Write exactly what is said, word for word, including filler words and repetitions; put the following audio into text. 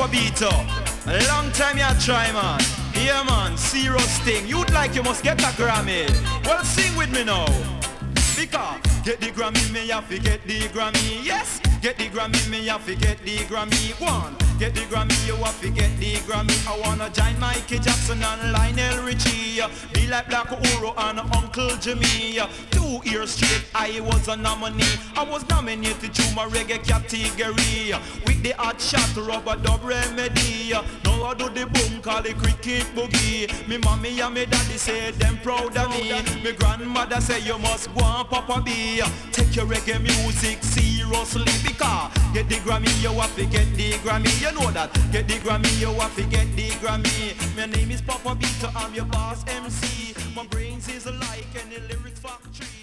Papa Beato. A long time you try, man. Yeah, man, serious thing. You'd like you must get a Grammy. Well, sing with me now. Because get the Grammy, me have to get the Grammy. Yes, get the Grammy, me have to get the Grammy. One, get the Grammy, you have to get the Grammy. I wanna join Michael Jackson and Lionel Richie. Be like Black Uhuru and Uncle Jimmy. Two years straight, I was a nominee. I was nominated to my reggae category with the hot shot rubber dub remedy. Now I do the boom, call the cricket boogie. Me mommy and me daddy say them proud of me. Me grandmother say you must go on Papa B. Take your reggae music seriously because get the Grammy, you have to get the Grammy. You know that. Get the Grammy, you have to get the Grammy. My name is Papa Beato, I'm your boss M C. My brains is like any lyrics factory.